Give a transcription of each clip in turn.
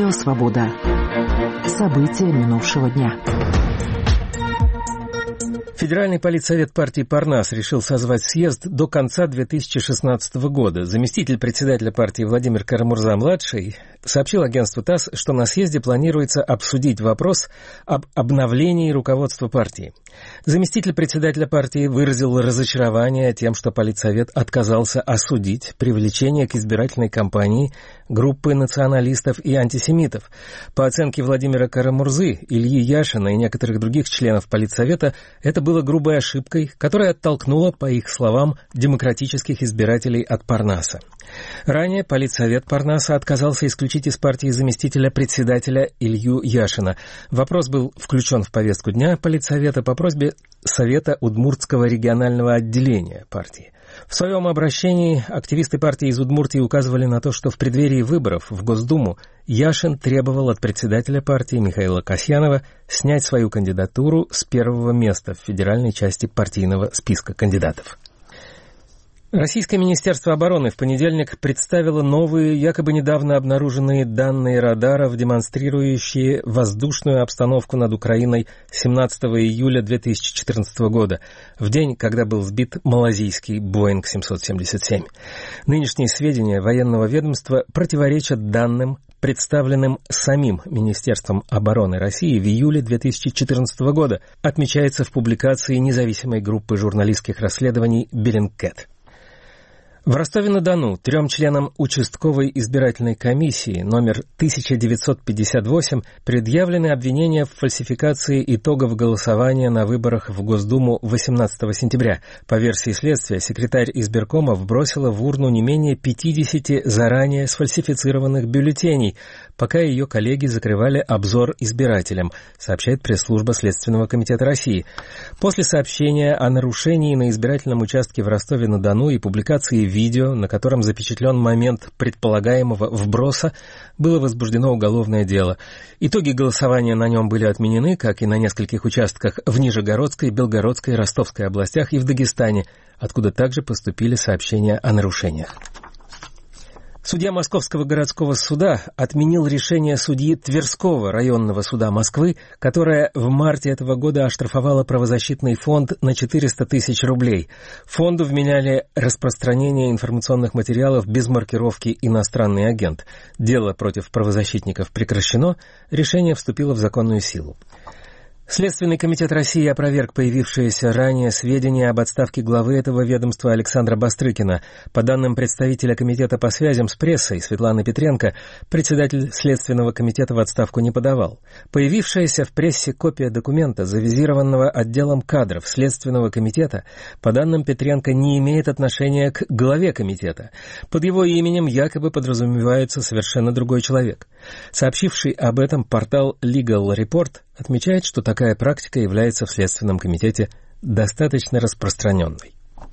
Радио «Свобода». События минувшего дня. Федеральный политсовет партии «Парнас» решил созвать съезд до конца 2016 года. Заместитель председателя партии Владимир Кара-Мурза-младший сообщил агентству ТАСС, что на съезде планируется обсудить вопрос об обновлении руководства партии. Заместитель председателя партии выразил разочарование тем, что политсовет отказался осудить привлечение к избирательной кампании группы националистов и антисемитов. По оценке Владимира Кара-Мурзы, Ильи Яшина и некоторых других членов политсовета, это было грубой ошибкой, которая оттолкнула, по их словам, демократических избирателей от Парнаса. Ранее политсовет Парнаса отказался исключить из партии заместителя председателя Илью Яшина. Вопрос был включен в повестку дня политсовета по просьбе Совета Удмуртского регионального отделения партии. В своем обращении активисты партии из Удмуртии указывали на то, что в преддверии выборов в Госдуму Яшин требовал от председателя партии Михаила Касьянова снять свою кандидатуру с первого места в федеральной части партийного списка кандидатов. Российское Министерство обороны в понедельник представило новые, якобы недавно обнаруженные данные радаров, демонстрирующие воздушную обстановку над Украиной 17 июля 2014 года, в день, когда был сбит малазийский Боинг 777. Нынешние сведения военного ведомства противоречат данным, представленным самим Министерством обороны России в июле 2014 года, отмечается в публикации независимой группы журналистских расследований «Беллингкэт». В Ростове-на-Дону 3 членам участковой избирательной комиссии номер 1958 предъявлены обвинения в фальсификации итогов голосования на выборах в Госдуму 18 сентября. По версии следствия, секретарь избиркома вбросила в урну не менее 50 заранее сфальсифицированных бюллетеней, пока ее коллеги закрывали обзор избирателям, сообщает пресс-служба Следственного комитета России. После сообщения о нарушении на избирательном участке в Ростове-на-Дону и публикации видео, на котором запечатлен момент предполагаемого вброса, было возбуждено уголовное дело. Итоги голосования на нем были отменены, как и на нескольких участках в Нижегородской, Белгородской, Ростовской областях и в Дагестане, откуда также поступили сообщения о нарушениях. Судья Московского городского суда отменил решение судьи Тверского районного суда Москвы, которое в марте этого года оштрафовало правозащитный фонд на 400 тысяч рублей. Фонду вменяли распространение информационных материалов без маркировки «иностранный агент». Дело против правозащитников прекращено, решение вступило в законную силу. Следственный комитет России опроверг появившиеся ранее сведения об отставке главы этого ведомства Александра Бастрыкина. По данным представителя комитета по связям с прессой Светланы Петренко, председатель Следственного комитета в отставку не подавал. Появившаяся в прессе копия документа, завизированного отделом кадров Следственного комитета, по данным Петренко, не имеет отношения к главе комитета. Под его именем якобы подразумевается совершенно другой человек. Сообщивший об этом портал Legal Report отмечает, что такая практика является в Следственном комитете достаточно распространенной.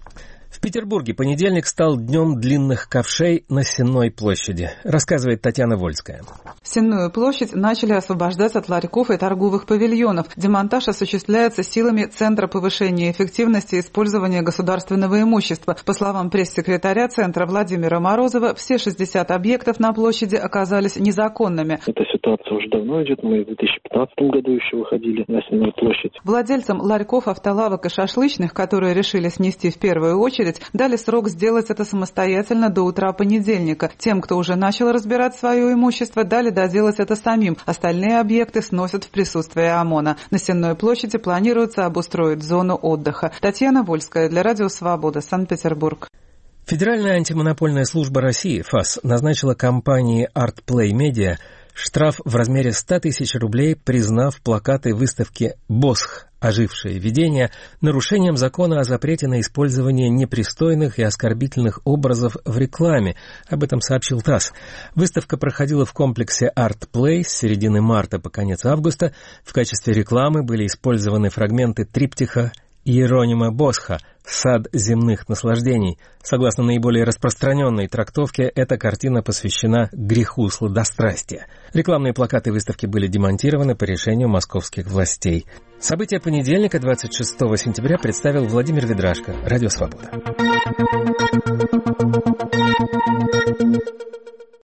В Петербурге понедельник стал днем длинных ковшей на Сенной площади, рассказывает Татьяна Вольская. Сенную площадь начали освобождать от ларьков и торговых павильонов. Демонтаж осуществляется силами Центра повышения эффективности использования государственного имущества. По словам пресс-секретаря Центра Владимира Морозова, все 60 объектов на площади оказались незаконными. Эта ситуация уже давно идет. Мы в 2015 году еще выходили на Сенную площадь. Владельцам ларьков, автолавок и шашлычных, которые решили снести в первую очередь, дали срок сделать это самостоятельно до утра понедельника. Тем, кто уже начал разбирать свое имущество, дали доделать это самим. Остальные объекты сносят в присутствии ОМОНа. На Сенной площади планируется обустроить зону отдыха. Татьяна Вольская для Радио «Свобода», Санкт-Петербург. Федеральная антимонопольная служба России, ФАС, назначила компании ArtPlay Media штраф в размере 100 тысяч рублей, признав плакаты выставки «Босх. Ожившее видение» нарушением закона о запрете на использование непристойных и оскорбительных образов в рекламе. Об этом сообщил ТАСС. Выставка проходила в комплексе ArtPlay с середины марта по конец августа. В качестве рекламы были использованы фрагменты триптиха Иеронима Босха «Сад земных наслаждений». Согласно наиболее распространенной трактовке, эта картина посвящена греху сладострастия. Рекламные плакаты выставки были демонтированы по решению московских властей. События понедельника, 26 сентября, представил Владимир Ведрашко, Радио «Свобода».